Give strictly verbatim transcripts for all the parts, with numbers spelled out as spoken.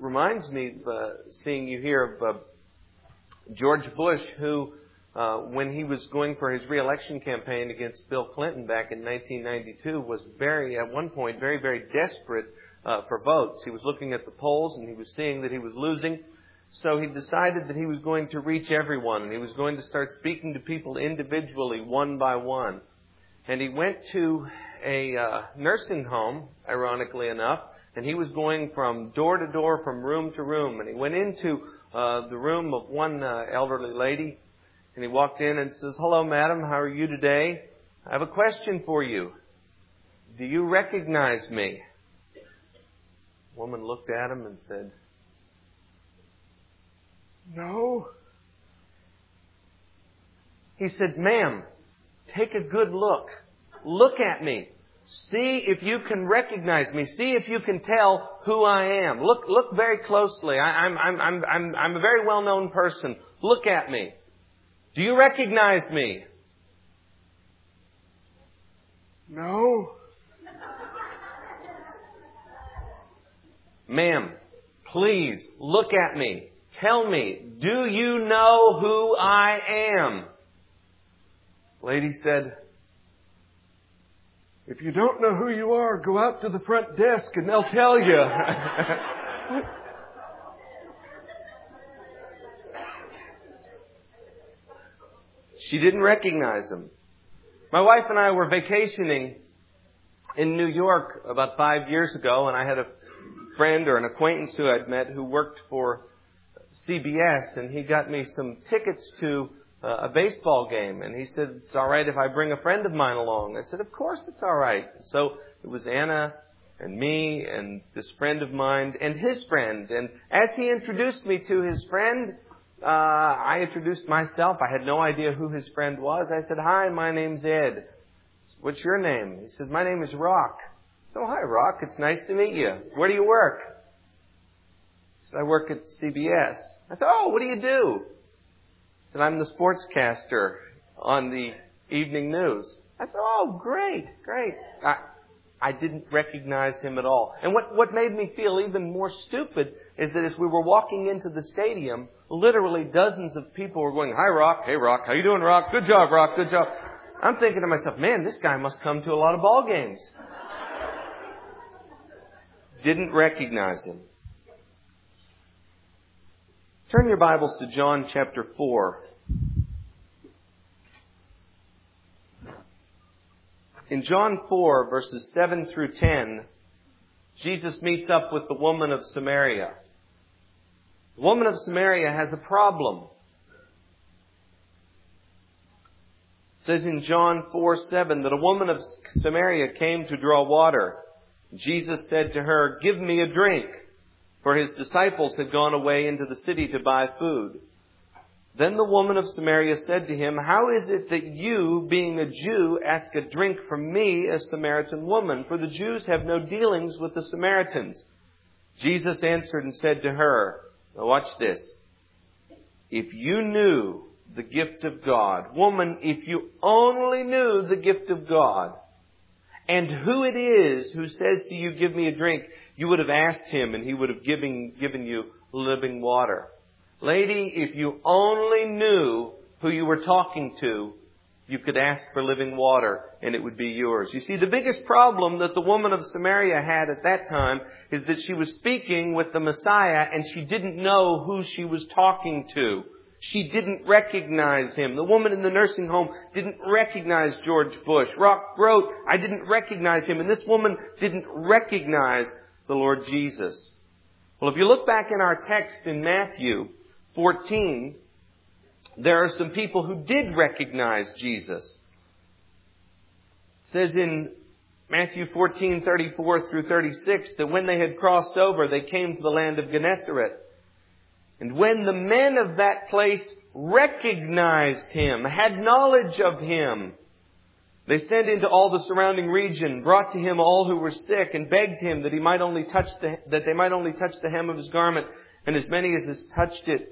reminds me, uh, seeing you here, of uh, George Bush, who, uh, when he was going for his re-election campaign against Bill Clinton back in nineteen ninety-two, was very, at one point, very, very desperate uh, for votes. He was looking at the polls and he was seeing that he was losing. So he decided that he was going to reach everyone, and he was going to start speaking to people individually, one by one. And he went to a uh, nursing home, ironically enough, and he was going from door to door, from room to room. And he went into uh, the room of one uh, elderly lady, and he walked in and says, "Hello, madam, how are you today? I have a question for you. Do you recognize me?" The woman looked at him and said, "No." He said, "Ma'am, take a good look. Look at me. See if you can recognize me. See if you can tell who I am. Look, look very closely. I, I'm, I'm, I'm, I'm, I'm a very well-known person. Look at me. Do you recognize me?" "No." "Ma'am, please look at me. Tell me, do you know who I am?" The lady said, "If you don't know who you are, go out to the front desk and they'll tell you." She didn't recognize him. My wife and I were vacationing in New York about five years ago, and I had a friend or an acquaintance who I'd met who worked for C B S, and he got me some tickets to uh, a baseball game. And he said, "It's all right if I bring a friend of mine along." I said, "Of course it's all right." So it was Anna and me and this friend of mine and his friend. And as he introduced me to his friend, uh, I introduced myself. I had no idea who his friend was. I said, "Hi, my name's Ed." "What's your name?" He said, "My name is Rock." "So hi, Rock. It's nice to meet you. Where do you work?" He said, "I work at C B S." I said, "Oh, what do you do?" He said, "I'm the sportscaster on the evening news." I said, "Oh, great, great." I, I didn't recognize him at all. And what, what made me feel even more stupid is that as we were walking into the stadium, literally dozens of people were going, "Hi, Rock. Hey, Rock. How you doing, Rock? Good job, Rock. Good job." I'm thinking to myself, man, this guy must come to a lot of ball games. Didn't recognize him. Turn your Bibles to John chapter four. In John four, verses seven through ten, Jesus meets up with the woman of Samaria. The woman of Samaria has a problem. It says in John four seven that a woman of Samaria came to draw water. Jesus said to her, "Give me a drink," for his disciples had gone away into the city to buy food. Then the woman of Samaria said to him, "How is it that you, being a Jew, ask a drink from me, a Samaritan woman? For the Jews have no dealings with the Samaritans." Jesus answered and said to her, now watch this, "If you knew the gift of God, woman, if you only knew the gift of God, and who it is who says to you, 'Give me a drink,' you would have asked him and he would have given, given you living water." Lady, if you only knew who you were talking to, you could ask for living water and it would be yours. You see, the biggest problem that the woman of Samaria had at that time is that she was speaking with the Messiah and she didn't know who she was talking to. She didn't recognize him. The woman in the nursing home didn't recognize George Bush. Rock wrote, "I didn't recognize him." And this woman didn't recognize the Lord Jesus. Well, if you look back in our text in Matthew fourteen, there are some people who did recognize Jesus. It says in Matthew fourteen thirty-four through thirty-six that when they had crossed over, they came to the land of Gennesaret. And when the men of that place recognized him, had knowledge of him, they sent into all the surrounding region, brought to him all who were sick, and begged him that he might only touch the, that they might only touch the hem of his garment. And as many as has touched it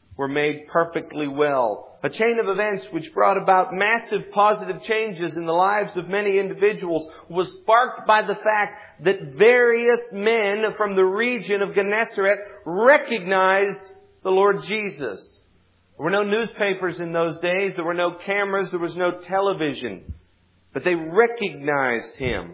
were made perfectly well. A chain of events which brought about massive positive changes in the lives of many individuals was sparked by the fact that various men from the region of Gennesaret recognized the Lord Jesus. There were no newspapers in those days. There were no cameras. There was no television. But they recognized Him.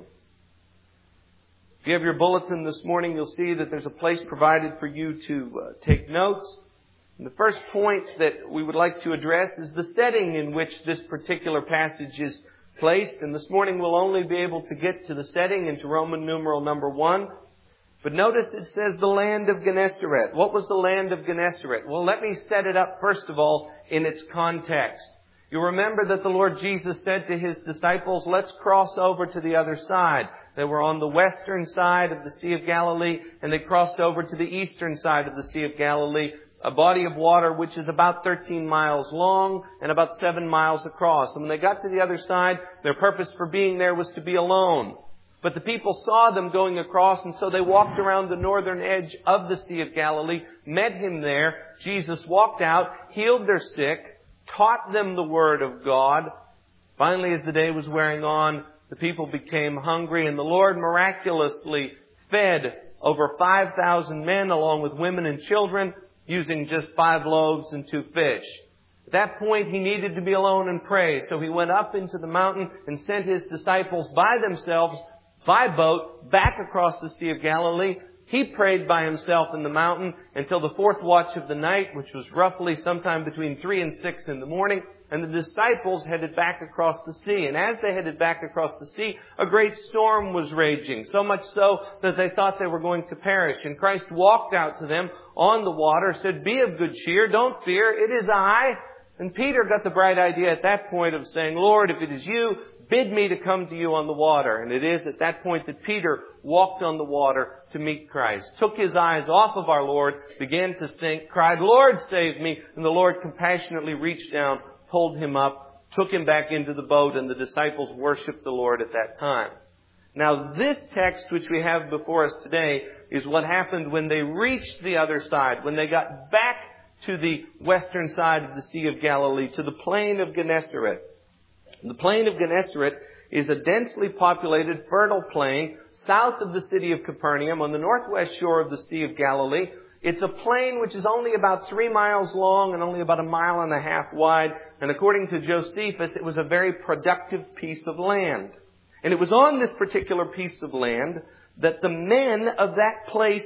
If you have your bulletin this morning, you'll see that there's a place provided for you to uh, take notes. And the first point that we would like to address is the setting in which this particular passage is placed. And this morning we'll only be able to get to the setting into Roman numeral number one. But notice it says the land of Gennesaret. What was the land of Gennesaret? Well, let me set it up first of all in its context. You remember that the Lord Jesus said to His disciples, let's cross over to the other side. They were on the western side of the Sea of Galilee, and they crossed over to the eastern side of the Sea of Galilee, a body of water which is about thirteen miles long and about seven miles across. And when they got to the other side, their purpose for being there was to be alone. But the people saw them going across, and so they walked around the northern edge of the Sea of Galilee, met Him there. Jesus walked out, healed their sick, taught them the Word of God. Finally, as the day was wearing on, the people became hungry, and the Lord miraculously fed over five thousand men along with women and children using just five loaves and two fish. At that point, He needed to be alone and pray, so He went up into the mountain and sent His disciples by themselves, by boat, back across the Sea of Galilee. He prayed by Himself in the mountain until the fourth watch of the night, which was roughly sometime between three and six in the morning. And the disciples headed back across the sea. And as they headed back across the sea, a great storm was raging. So much so that they thought they were going to perish. And Christ walked out to them on the water, said, be of good cheer, don't fear, it is I. And Peter got the bright idea at that point of saying, Lord, if it is You, bid me to come to You on the water. And it is at that point that Peter walked on the water to meet Christ, took his eyes off of our Lord, began to sink, cried, Lord, save me. And the Lord compassionately reached down, pulled him up, took him back into the boat, and the disciples worshiped the Lord at that time. Now, this text which we have before us today is what happened when they reached the other side, when they got back to the western side of the Sea of Galilee, to the plain of Gennesaret. The plain of Gennesaret is a densely populated, fertile plain south of the city of Capernaum on the northwest shore of the Sea of Galilee. It's a plain which is only about three miles long and only about a mile and a half wide. And according to Josephus, it was a very productive piece of land. And it was on this particular piece of land that the men of that place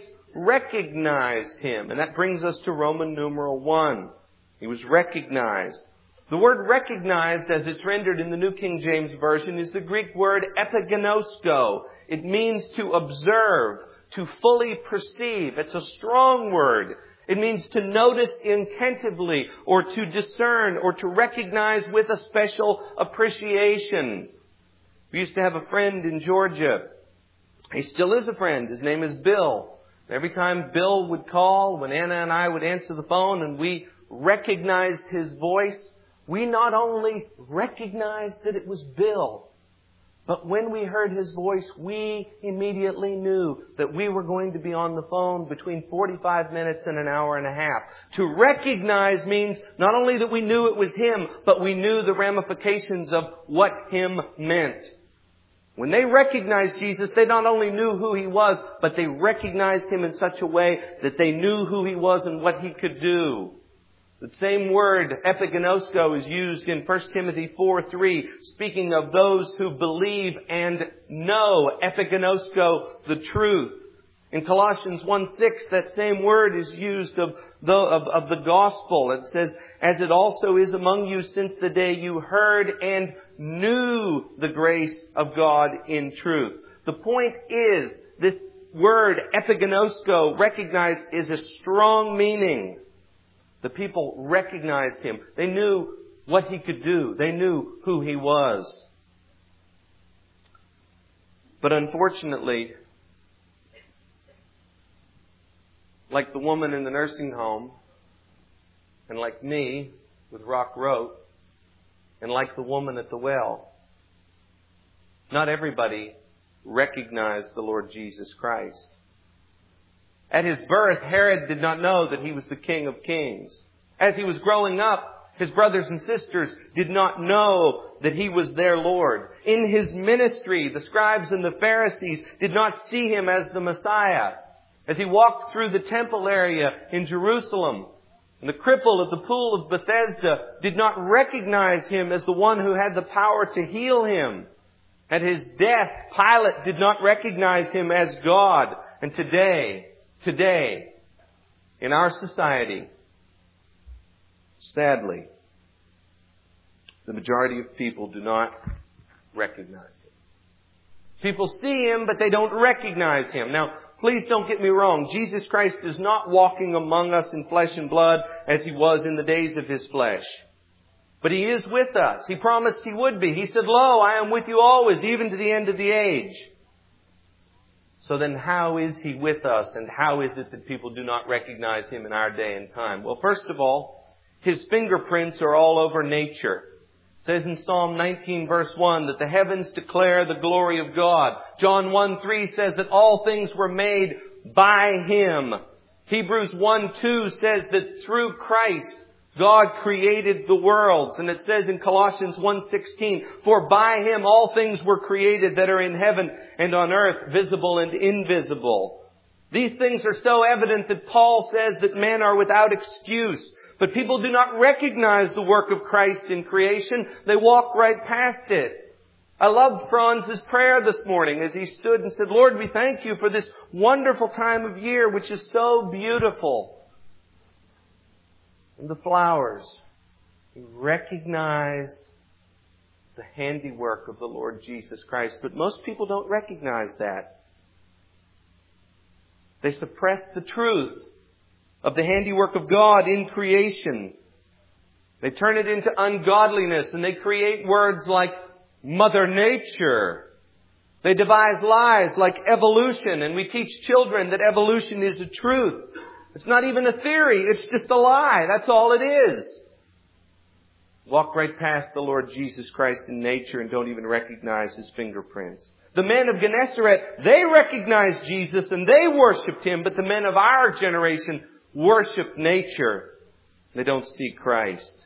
recognized Him. And that brings us to Roman numeral one. He was recognized. The word recognized, as it's rendered in the New King James Version, is the Greek word epiginosko. It means to observe, to fully perceive. It's a strong word. It means to notice intentively, or to discern, or to recognize with a special appreciation. We used to have a friend in Georgia. He still is a friend. His name is Bill. Every time Bill would call, when Anna and I would answer the phone and we recognized his voice, we not only recognized that it was Bill, but when we heard his voice, we immediately knew that we were going to be on the phone between forty-five minutes and an hour and a half. To recognize means not only that we knew it was him, but we knew the ramifications of what him meant. When they recognized Jesus, they not only knew who He was, but they recognized Him in such a way that they knew who He was and what He could do. The same word, epiginosko, is used in First Timothy four three, speaking of those who believe and know, epiginosko, the truth. In Colossians one six, that same word is used of the, of, of the gospel. It says, as it also is among you since the day you heard and knew the grace of God in truth. The point is, this word, epiginosko, recognized, is a strong meaning. The people recognized Him. They knew what He could do. They knew who He was. But unfortunately, like the woman in the nursing home, and like me with Rock Road, and like the woman at the well, not everybody recognized the Lord Jesus Christ. At His birth, Herod did not know that He was the King of Kings. As He was growing up, His brothers and sisters did not know that He was their Lord. In His ministry, the scribes and the Pharisees did not see Him as the Messiah. As He walked through the temple area in Jerusalem, and the cripple at the pool of Bethesda did not recognize Him as the one who had the power to heal him. At His death, Pilate did not recognize Him as God. And today, today, in our society, sadly, the majority of people do not recognize Him. People see Him, but they don't recognize Him. Now, please don't get me wrong. Jesus Christ is not walking among us in flesh and blood as He was in the days of His flesh. But He is with us. He promised He would be. He said, "Lo, I am with you always, even to the end of the age." So then how is He with us, and how is it that people do not recognize Him in our day and time? Well, first of all, His fingerprints are all over nature. It says in Psalm nineteen verse one that the heavens declare the glory of God. John one three says that all things were made by Him. Hebrews one two says that through Christ, God created the worlds. And it says in Colossians one sixteen, "For by Him all things were created that are in heaven and on earth, visible and invisible." These things are so evident that Paul says that men are without excuse. But people do not recognize the work of Christ in creation. They walk right past it. I loved Franz's prayer this morning as he stood and said, "Lord, we thank You for this wonderful time of year which is so beautiful." And the flowers. He recognized the handiwork of the Lord Jesus Christ. But most people don't recognize that. They suppress the truth of the handiwork of God in creation. They turn it into ungodliness, and they create words like Mother Nature. They devise lies like evolution, and we teach children that evolution is a truth. It's not even a theory, it's just a lie. That's all it is. Walk right past the Lord Jesus Christ in nature and don't even recognize His fingerprints. The men of Gennesaret, they recognized Jesus and they worshipped Him, but the men of our generation worship nature. They don't see Christ.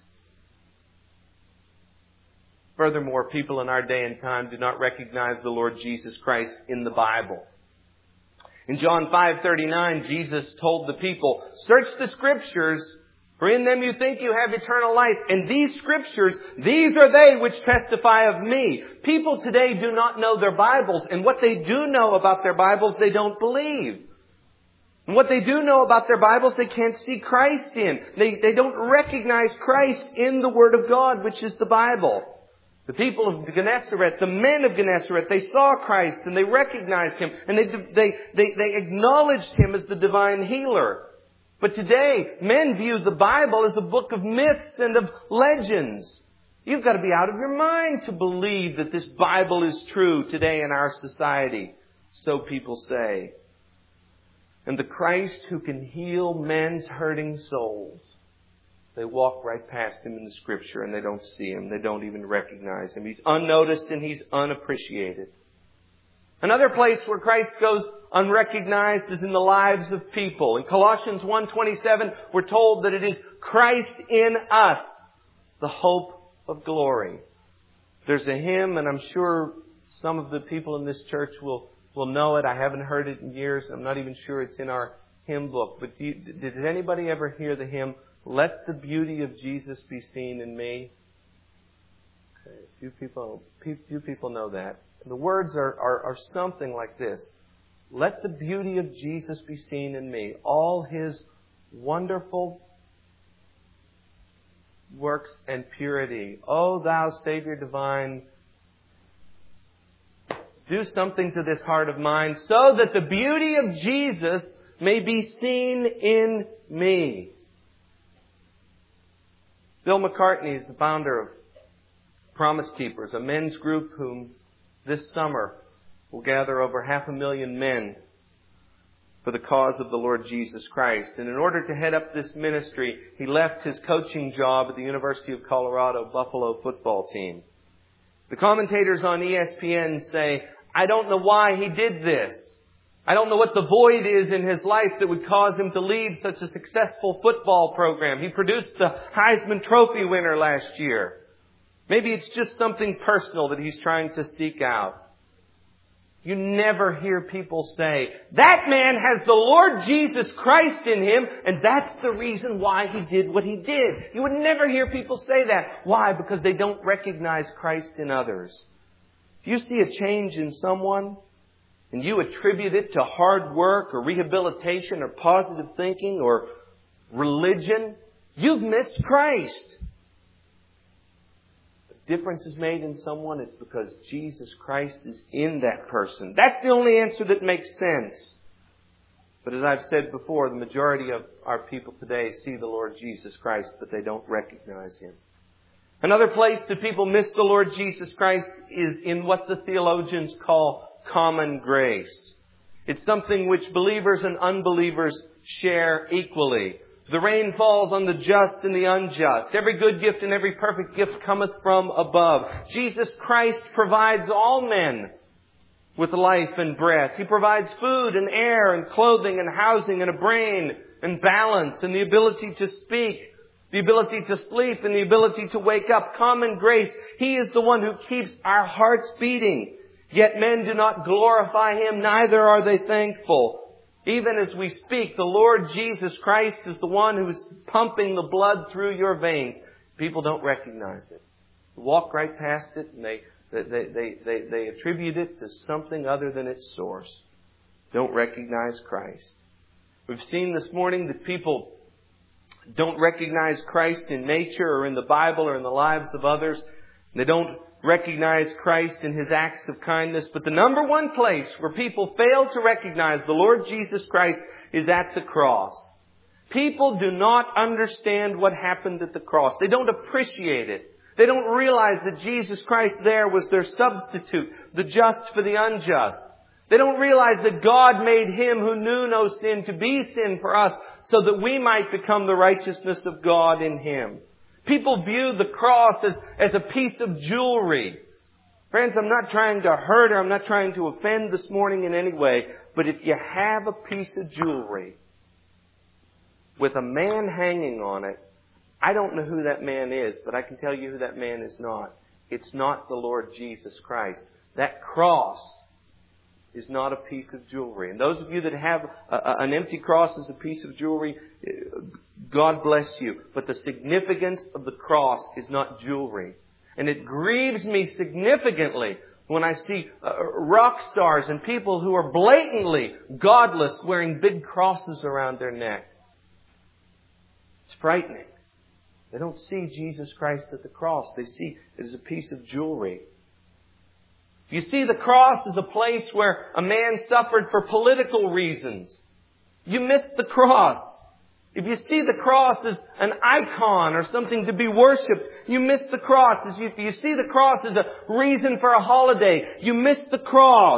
Furthermore, people in our day and time do not recognize the Lord Jesus Christ in the Bible. In John five thirty-nine, Jesus told the people, "Search the Scriptures, for in them you think you have eternal life. And these Scriptures, these are they which testify of me." People today do not know their Bibles, and what they do know about their Bibles, they don't believe. And what they do know about their Bibles, they can't see Christ in. They, they don't recognize Christ in the Word of God, which is the Bible. The people of Gennesaret, the men of Gennesaret, they saw Christ and they recognized Him and they, they, they, they acknowledged Him as the divine healer. But today, men view the Bible as a book of myths and of legends. You've got to be out of your mind to believe that this Bible is true today in our society. So people say. And the Christ who can heal men's hurting souls, they walk right past Him in the Scripture and they don't see Him. They don't even recognize Him. He's unnoticed and He's unappreciated. Another place where Christ goes unrecognized is in the lives of people. In Colossians one twenty-seven, we're told that it is Christ in us, the hope of glory. There's a hymn, and I'm sure some of the people in this church will, will know it. I haven't heard it in years. I'm not even sure it's in our hymn book. But do you, did anybody ever hear the hymn, "Let the beauty of Jesus be seen in me"? Okay, few people, few people know that. The words are, are, are something like this. "Let the beauty of Jesus be seen in me, all His wonderful works and purity. O Thou Savior divine, do something to this heart of mine so that the beauty of Jesus may be seen in me." Bill McCartney is the founder of Promise Keepers, a men's group whom this summer will gather over half a million men for the cause of the Lord Jesus Christ. And in order to head up this ministry, he left his coaching job at the University of Colorado Buffalo football team. The commentators on E S P N say, "I don't know why he did this. I don't know what the void is in his life that would cause him to lead such a successful football program. He produced the Heisman Trophy winner last year. Maybe it's just something personal that he's trying to seek out. You never hear people say, that man has the Lord Jesus Christ in him, and that's the reason why he did what he did. You would never hear people say that. Why? Because they don't recognize Christ in others. If you see a change in someone, and you attribute it to hard work or rehabilitation or positive thinking or religion, you've missed Christ. The difference is made in someone, it's because Jesus Christ is in that person. That's the only answer that makes sense. But as I've said before, the majority of our people today see the Lord Jesus Christ, but they don't recognize Him. Another place that people miss the Lord Jesus Christ is in what the theologians call common grace. It's something which believers and unbelievers share equally. The rain falls on the just and the unjust. Every good gift and every perfect gift cometh from above. Jesus Christ provides all men with life and breath. He provides food and air and clothing and housing and a brain and balance and the ability to speak, the ability to sleep and the ability to wake up. Common grace. He is the one who keeps our hearts beating. Yet men do not glorify Him, neither are they thankful. Even as we speak, the Lord Jesus Christ is the one who is pumping the blood through your veins. People don't recognize it. They walk right past it and they, they, they, they, they attribute it to something other than its source. Don't recognize Christ. We've seen this morning that people don't recognize Christ in nature or in the Bible or in the lives of others. They don't recognize Christ in His acts of kindness. But the number one place where people fail to recognize the Lord Jesus Christ is at the cross. People do not understand what happened at the cross. They don't appreciate it. They don't realize that Jesus Christ there was their substitute, the just for the unjust. They don't realize that God made Him who knew no sin to be sin for us so that we might become the righteousness of God in Him. People view the cross as, as a piece of jewelry. Friends, I'm not trying to hurt or I'm not trying to offend this morning in any way. But if you have a piece of jewelry with a man hanging on it, I don't know who that man is, but I can tell you who that man is not. It's not the Lord Jesus Christ. That cross is not a piece of jewelry. And those of you that have a, a, an empty cross as a piece of jewelry, God bless you. But the significance of the cross is not jewelry. And it grieves me significantly when I see uh, rock stars and people who are blatantly godless wearing big crosses around their neck. It's frightening. They don't see Jesus Christ at the cross. They see it as a piece of jewelry. You see the cross as a place where a man suffered for political reasons. You miss the cross. If you see the cross as an icon or something to be worshipped, you miss the cross. If you, if you see the cross as a reason for a holiday, you miss the cross.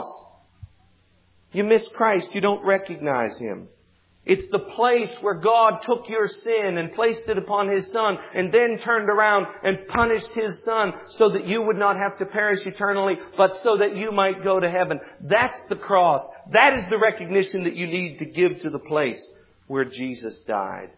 You miss Christ. You don't recognize Him. It's the place where God took your sin and placed it upon His Son and then turned around and punished His Son so that you would not have to perish eternally, but so that you might go to heaven. That's the cross. That is the recognition that you need to give to the place where Jesus died.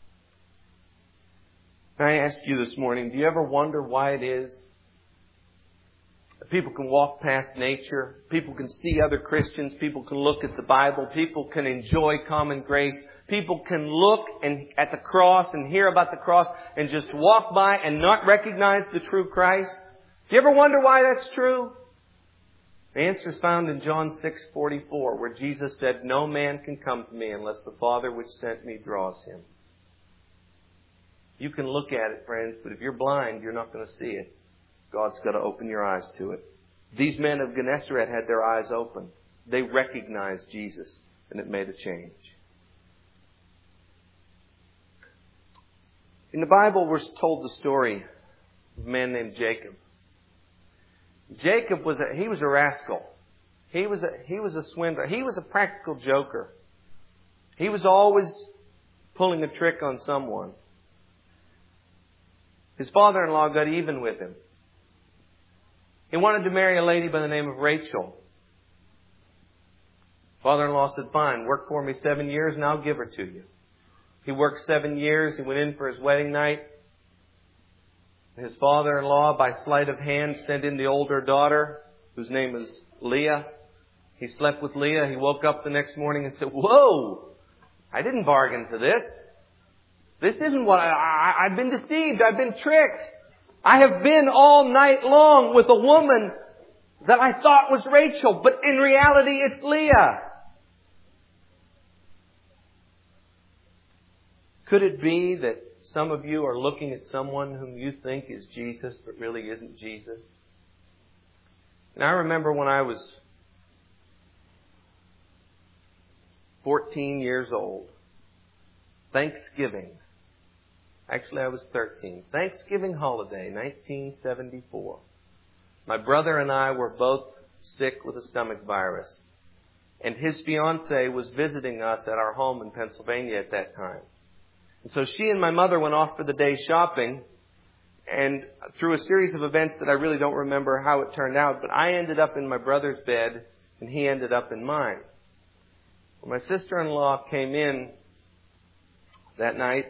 I ask you this morning, do you ever wonder why it is people can walk past nature, people can see other Christians, people can look at the Bible, people can enjoy common grace, people can look and at the cross and hear about the cross and just walk by and not recognize the true Christ? Do you ever wonder why that's true? The answer is found in John six forty-four, where Jesus said, "No man can come to me unless the Father which sent me draws him." You can look at it, friends, but if you're blind, you're not going to see it. God's got to open your eyes to it. These men of Gennesaret had their eyes open. They recognized Jesus, and it made a change. In the Bible, we're told the story of a man named Jacob. Jacob was a, he was a rascal. He was a, he was a swindler. He was a practical joker. He was always pulling a trick on someone. His father-in-law got even with him. He wanted to marry a lady by the name of Rachel. Father-in-law said, fine, work for me seven years and I'll give her to you. He worked seven years. He went in for his wedding night. His father-in-law, by sleight of hand, sent in the older daughter, whose name was Leah. He slept with Leah. He woke up the next morning and said, whoa, I didn't bargain for this. This isn't what I, I, I've been deceived. I've been tricked. I have been all night long with a woman that I thought was Rachel, but in reality it's Leah. Could it be that some of you are looking at someone whom you think is Jesus, but really isn't Jesus? And I remember when I was fourteen years old, Thanksgiving. Actually, I was thirteen. Thanksgiving holiday, nineteen seventy-four. My brother and I were both sick with a stomach virus. And his fiancée was visiting us at our home in Pennsylvania at that time. And so she and my mother went off for the day shopping. And through a series of events that I really don't remember how it turned out, but I ended up in my brother's bed and he ended up in mine. When my sister-in-law came in that night,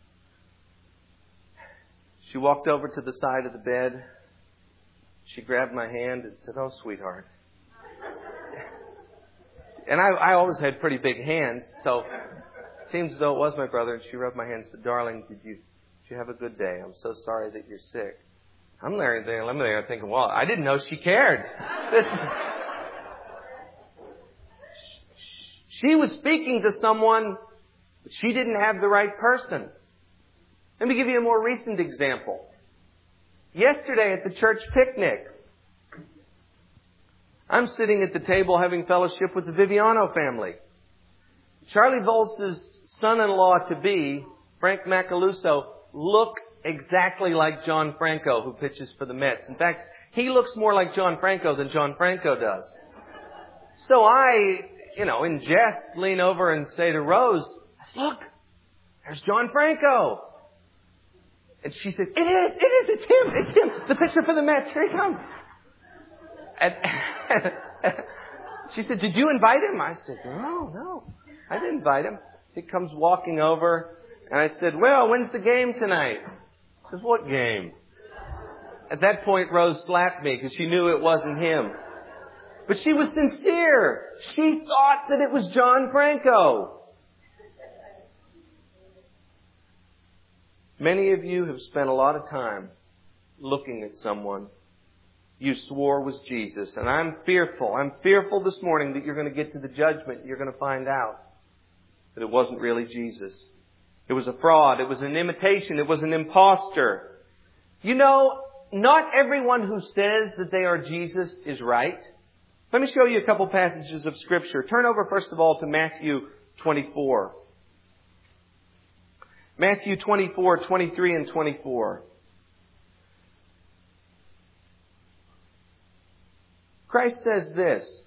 she walked over to the side of the bed. She grabbed my hand and said, oh, sweetheart. And I, I always had pretty big hands, so it seems as though it was my brother. And she rubbed my hand and said, darling, did you, did you have a good day? I'm so sorry that you're sick. I'm there, I'm there thinking, well, I didn't know she cared. This, she was speaking to someone, but she didn't have the right person. Let me give you a more recent example. Yesterday at the church picnic, I'm sitting at the table having fellowship with the Viviano family. Charlie Volz's son-in-law-to-be, Frank Macaluso, looks exactly like John Franco, who pitches for the Mets. In fact, he looks more like John Franco than John Franco does. So I, you know, in jest, lean over and say to Rose, look, there's John Franco. And she said, it is, it is, it's him, it's him, the pitcher for the Mets, here he comes. And she said, did you invite him? I said, no, no, I didn't invite him. He comes walking over, and I said, well, when's the game tonight? He says, what game? At that point, Rose slapped me because she knew it wasn't him. But she was sincere. She thought that it was John Franco. Many of you have spent a lot of time looking at someone you swore was Jesus. And I'm fearful. I'm fearful this morning that you're going to get to the judgment and you're going to find out that it wasn't really Jesus. It was a fraud. It was an imitation. It was an imposter. You know, not everyone who says that they are Jesus is right. Let me show you a couple passages of Scripture. Turn over first of all to Matthew twenty-four. Matthew twenty-four, twenty-three and twenty-four. Christ says this.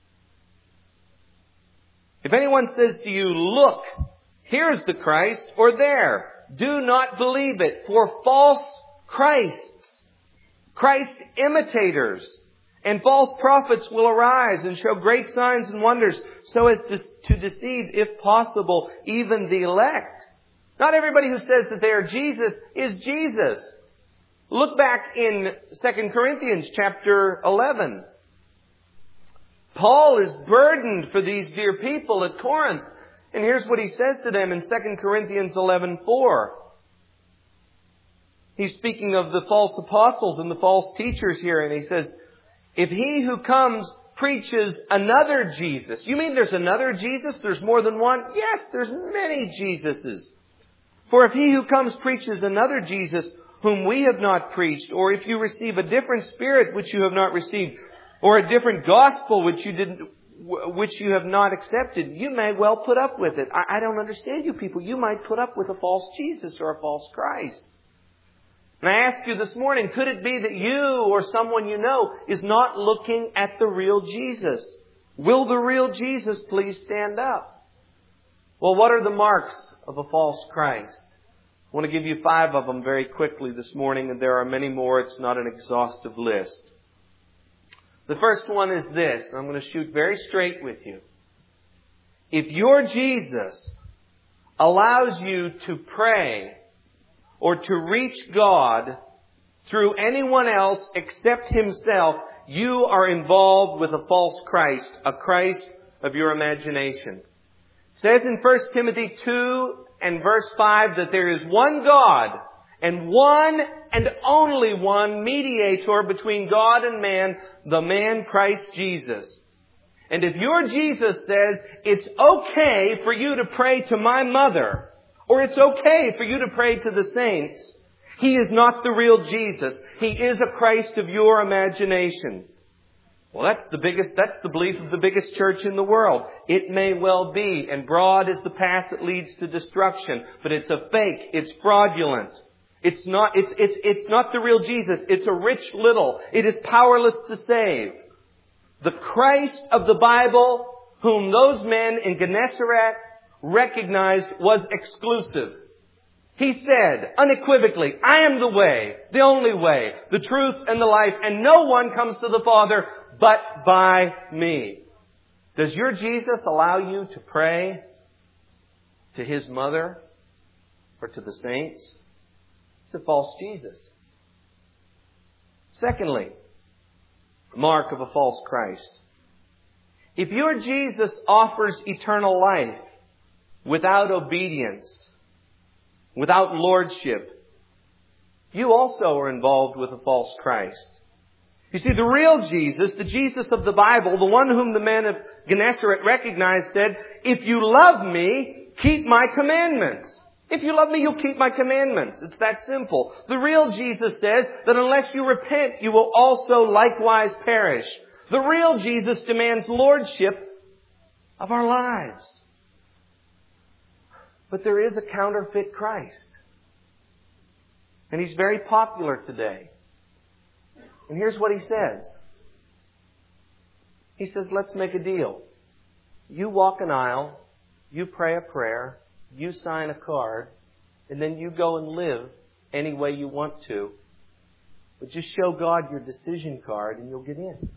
If anyone says to you, look, here's the Christ, or there, do not believe it. For false Christs, Christ imitators, and false prophets will arise and show great signs and wonders so as to, to deceive, if possible, even the elect. Not everybody who says that they are Jesus is Jesus. Look back in Second Corinthians chapter eleven. Paul is burdened for these dear people at Corinth. And here's what he says to them in Second Corinthians eleven four. He's speaking of the false apostles and the false teachers here. And he says, if he who comes preaches another Jesus. You mean there's another Jesus? There's more than one? Yes, there's many Jesuses. For if he who comes preaches another Jesus whom we have not preached, or if you receive a different spirit which you have not received, or a different gospel which you didn't, which you have not accepted, you may well put up with it. I, I don't understand you people. You might put up with a false Jesus or a false Christ. And I ask you this morning, could it be that you or someone you know is not looking at the real Jesus? Will the real Jesus please stand up? Well, what are the marks of a false Christ? I want to give you five of them very quickly this morning, and there are many more. It's not an exhaustive list. The first one is this, and I'm going to shoot very straight with you. If your Jesus allows you to pray or to reach God through anyone else except Himself, you are involved with a false Christ, a Christ of your imagination. It says in First Timothy two and verse five that there is one God and one and only one mediator between God and man, the man Christ Jesus. And if your Jesus says, it's okay for you to pray to my mother, or it's okay for you to pray to the saints, He is not the real Jesus. He is a Christ of your imagination. Well, that's the biggest, that's the belief of the biggest church in the world. It may well be, and broad is the path that leads to destruction, but it's a fake, it's fraudulent. It's not, it's, it's, it's not the real Jesus. It's a rich little. It is powerless to save. The Christ of the Bible, whom those men in Gennesaret recognized, was exclusive. He said unequivocally, I am the way, the only way, the truth and the life, and no one comes to the Father but by me. Does your Jesus allow you to pray to His mother or to the saints? It's a false Jesus. Secondly, mark of a false Christ. If your Jesus offers eternal life without obedience, without lordship, you also are involved with a false Christ. You see, the real Jesus, the Jesus of the Bible, the one whom the men of Gennesaret recognized, said, if you love me, keep my commandments. If you love me, you'll keep my commandments. It's that simple. The real Jesus says that unless you repent, you will also likewise perish. The real Jesus demands lordship of our lives. But there is a counterfeit Christ. And He's very popular today. And here's what He says. He says, let's make a deal. You walk an aisle, you pray a prayer, you sign a card, and then you go and live any way you want to. But just show God your decision card and you'll get in. The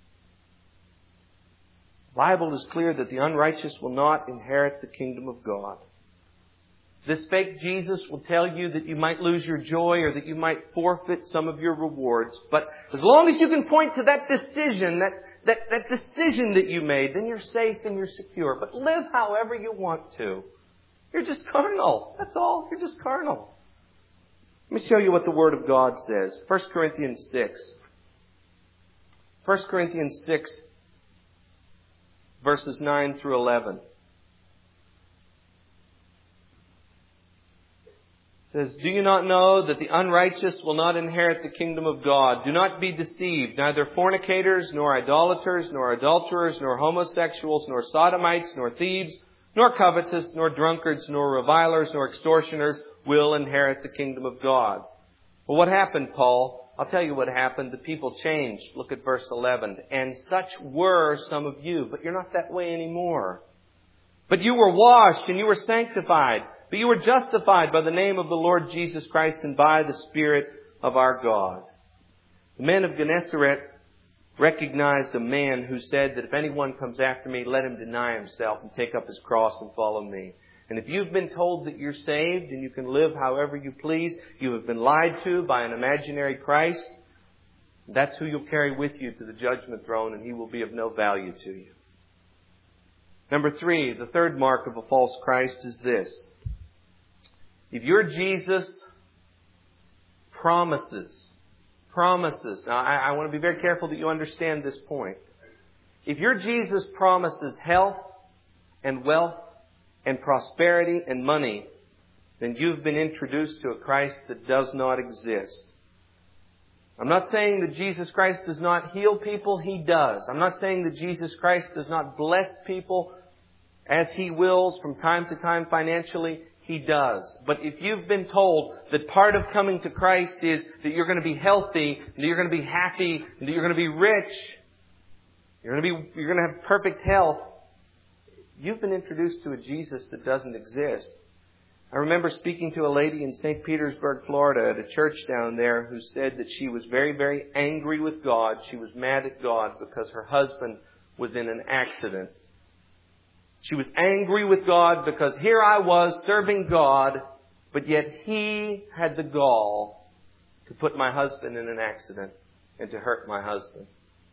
Bible is clear that the unrighteous will not inherit the kingdom of God. This fake Jesus will tell you that you might lose your joy or that you might forfeit some of your rewards. But as long as you can point to that decision, that, that, that decision that you made, then you're safe and you're secure. But live however you want to. You're just carnal. That's all. You're just carnal. Let me show you what the Word of God says. First Corinthians six. First Corinthians six, verses nine through eleven. It says, do you not know that the unrighteous will not inherit the kingdom of God? Do not be deceived. Neither fornicators, nor idolaters, nor adulterers, nor homosexuals, nor sodomites, nor thieves, nor covetous, nor drunkards, nor revilers, nor extortioners will inherit the kingdom of God. Well, what happened, Paul? I'll tell you what happened. The people changed. Look at verse eleven. And such were some of you, but you're not that way anymore. But you were washed and you were sanctified, but you were justified by the name of the Lord Jesus Christ and by the Spirit of our God. The men of Gennesaret recognized a man who said that if anyone comes after me, let him deny himself and take up his cross and follow me. And if you've been told that you're saved and you can live however you please, you have been lied to by an imaginary Christ, that's who you'll carry with you to the judgment throne, and He will be of no value to you. Number three, the third mark of a false Christ is this. If your Jesus promises, promises, now I, I want to be very careful that you understand this point. If your Jesus promises health and wealth and prosperity and money, then you've been introduced to a Christ that does not exist. I'm not saying that Jesus Christ does not heal people. He does. I'm not saying that Jesus Christ does not bless people as He wills from time to time financially. He does. But if you've been told that part of coming to Christ is that you're going to be healthy, that you're going to be happy, that you're going to be rich, you're going to be, you're going to have perfect health, you've been introduced to a Jesus that doesn't exist. I remember speaking to a lady in Saint Petersburg, Florida, at a church down there who said that she was very, very angry with God. She was mad at God because her husband was in an accident. She was angry with God because here I was serving God, but yet He had the gall to put my husband in an accident and to hurt my husband.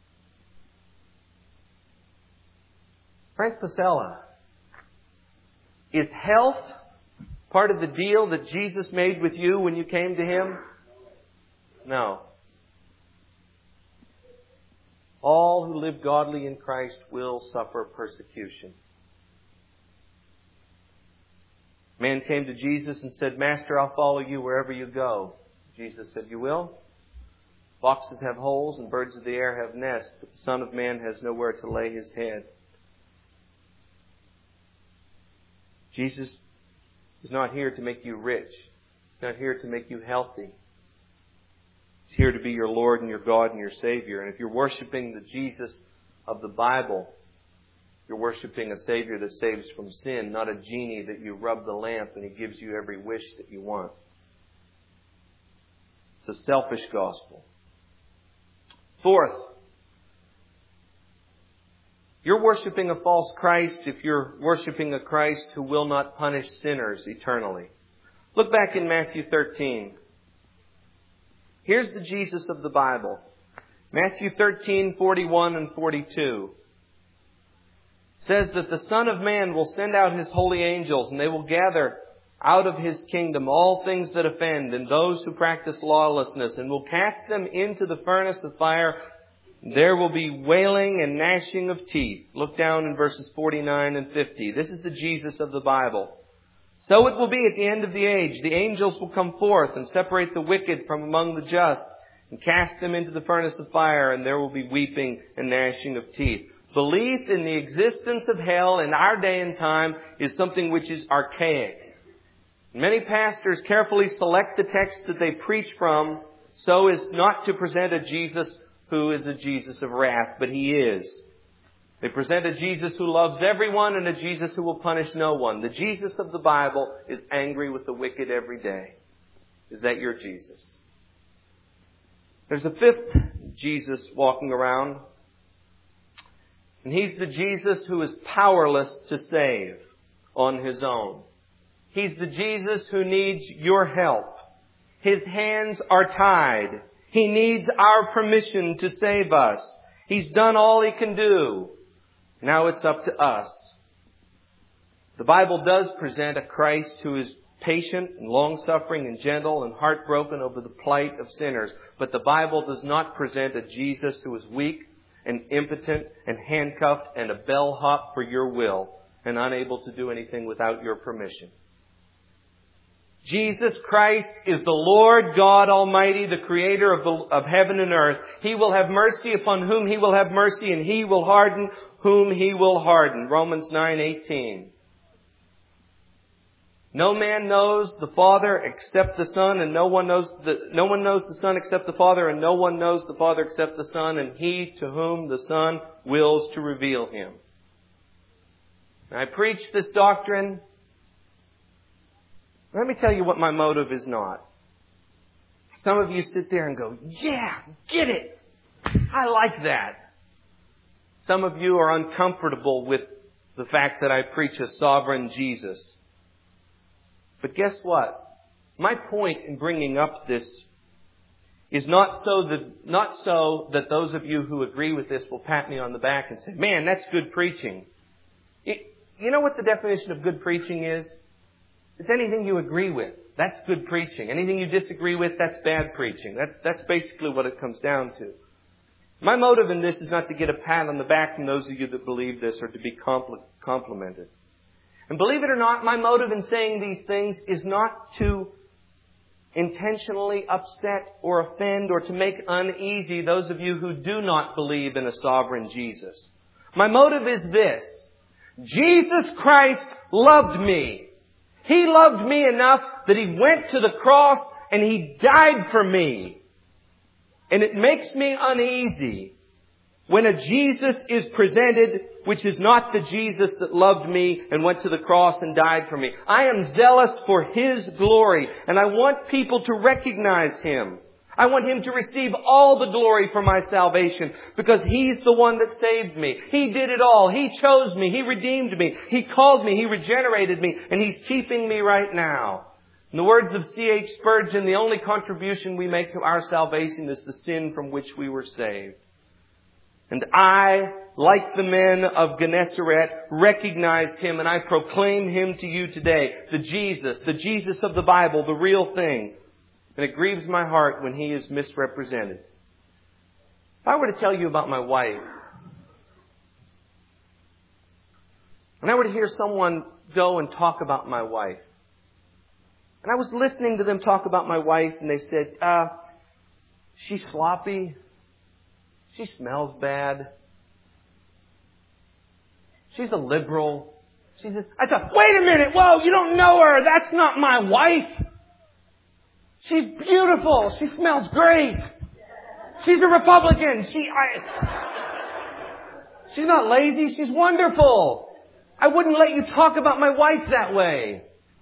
Frank Pasella, is health part of the deal that Jesus made with you when you came to Him? No. All who live godly in Christ will suffer persecution. Man came to Jesus and said, Master, I'll follow you wherever you go. Jesus said, you will? Foxes have holes and birds of the air have nests, but the Son of Man has nowhere to lay His head. Jesus is not here to make you rich. He's not here to make you healthy. He's here to be your Lord and your God and your Savior. And if you're worshiping the Jesus of the Bible, you're worshiping a Savior that saves from sin, not a genie that you rub the lamp and He gives you every wish that you want. It's a selfish gospel. Fourth, you're worshiping a false Christ if you're worshiping a Christ who will not punish sinners eternally. Look back in Matthew thirteen. Here's the Jesus of the Bible. Matthew thirteen, forty-one and forty-two. Says that the Son of Man will send out His holy angels, and they will gather out of His kingdom all things that offend and those who practice lawlessness, and will cast them into the furnace of fire. There will be wailing and gnashing of teeth. Look down in verses forty-nine and fifty. This is the Jesus of the Bible. So it will be at the end of the age. The angels will come forth and separate the wicked from among the just and cast them into the furnace of fire, and there will be weeping and gnashing of teeth. Belief in the existence of hell in our day and time is something which is archaic. Many pastors carefully select the text that they preach from so as not to present a Jesus who is a Jesus of wrath, but He is. They present a Jesus who loves everyone and a Jesus who will punish no one. The Jesus of the Bible is angry with the wicked every day. Is that your Jesus? There's a fifth Jesus walking around. And He's the Jesus who is powerless to save on His own. He's the Jesus who needs your help. His hands are tied. He needs our permission to save us. He's done all He can do. Now it's up to us. The Bible does present a Christ who is patient and long-suffering and gentle and heartbroken over the plight of sinners. But the Bible does not present a Jesus who is weak and impotent and handcuffed and a bellhop for your will and unable to do anything without your permission. Jesus Christ is the Lord God Almighty, the Creator of, the, of heaven and earth. He will have mercy upon whom He will have mercy, and He will harden whom He will harden. Romans nine eighteen. No man knows the Father except the Son, and no one knows the, no one knows the Son except the Father, and no one knows the Father except the Son, and He to whom the Son wills to reveal Him. I preach this doctrine. Let me tell you what my motive is not. Some of you sit there and go, yeah, get it. I like that. Some of you are uncomfortable with the fact that I preach a sovereign Jesus. But guess what? My point in bringing up this is not so that, not so that those of you who agree with this will pat me on the back and say, man, that's good preaching. It, you know what the definition of good preaching is? It's anything you agree with. That's good preaching. Anything you disagree with, that's bad preaching. That's, that's basically what it comes down to. My motive in this is not to get a pat on the back from those of you that believe this or to be compl- complimented. And believe it or not, my motive in saying these things is not to intentionally upset or offend or to make uneasy those of you who do not believe in a sovereign Jesus. My motive is this. Jesus Christ loved me. He loved me enough that He went to the cross and He died for me. And it makes me uneasy when a Jesus is presented which is not the Jesus that loved me and went to the cross and died for me. I am zealous for His glory, and I want people to recognize Him. I want Him to receive all the glory for my salvation because He's the one that saved me. He did it all. He chose me. He redeemed me. He called me. He regenerated me. And He's keeping me right now. In the words of C H Spurgeon, the only contribution we make to our salvation is the sin from which we were saved. And I, like the men of Gennesaret, recognized Him, and I proclaim Him to you today. The Jesus, the Jesus of the Bible, the real thing. And it grieves my heart when He is misrepresented. If I were to tell you about my wife, and I were to hear someone go and talk about my wife, and I was listening to them talk about my wife, and they said, uh, she's sloppy. She smells bad. She's a liberal. She's just, I thought, wait a minute, whoa, you don't know her. That's not my wife. She's beautiful. She smells great. She's a Republican. She, I, she's not lazy. She's wonderful. I wouldn't let you talk about my wife that way.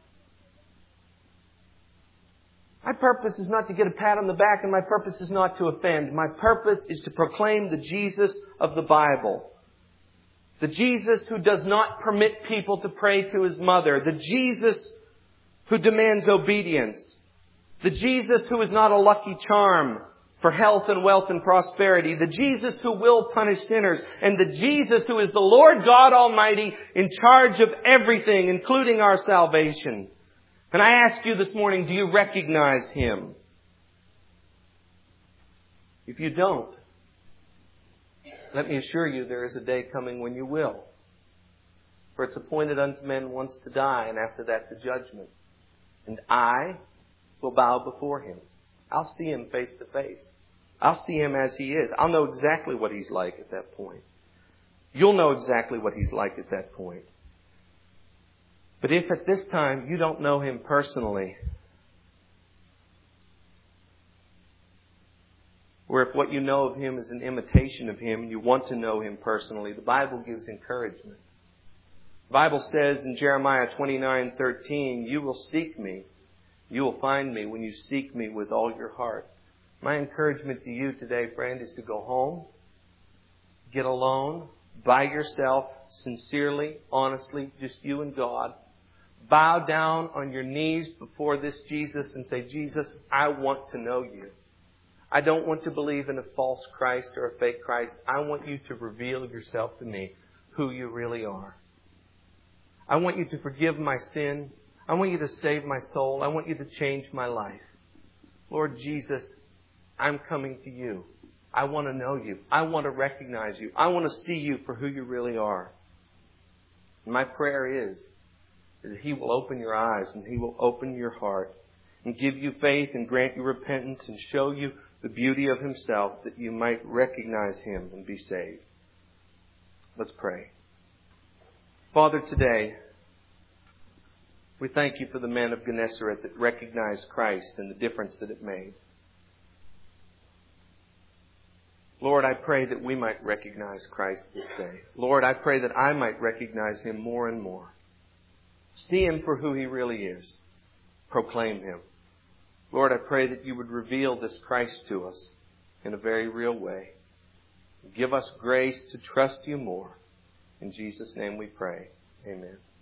My purpose is not to get a pat on the back, and my purpose is not to offend. My purpose is to proclaim the Jesus of the Bible. The Jesus who does not permit people to pray to His mother. The Jesus who demands obedience. The Jesus who is not a lucky charm for health and wealth and prosperity. The Jesus who will punish sinners. And the Jesus who is the Lord God Almighty in charge of everything, including our salvation. And I ask you this morning, do you recognize Him? If you don't, let me assure you there is a day coming when you will. For it's appointed unto men once to die, and after that the judgment. And I will bow before Him. I'll see Him face to face. I'll see Him as He is. I'll know exactly what He's like at that point. You'll know exactly what He's like at that point. But if at this time you don't know Him personally, or if what you know of Him is an imitation of Him and you want to know Him personally, the Bible gives encouragement. The Bible says in Jeremiah twenty-nine thirteen, you will seek me. You will find me when you seek me with all your heart. My encouragement to you today, friend, is to go home, get alone, by yourself, sincerely, honestly, just you and God. Bow down on your knees before this Jesus and say, Jesus, I want to know you. I don't want to believe in a false Christ or a fake Christ. I want you to reveal yourself to me, who you really are. I want you to forgive my sin. I want you to save my soul. I want you to change my life. Lord Jesus, I'm coming to you. I want to know you. I want to recognize you. I want to see you for who you really are. And my prayer is, is that He will open your eyes and He will open your heart and give you faith and grant you repentance and show you the beauty of Himself that you might recognize Him and be saved. Let's pray. Father, today, we thank you for the men of Gennesaret that recognized Christ and the difference that it made. Lord, I pray that we might recognize Christ this day. Lord, I pray that I might recognize Him more and more. See Him for who He really is. Proclaim Him. Lord, I pray that you would reveal this Christ to us in a very real way. Give us grace to trust you more. In Jesus' name we pray. Amen.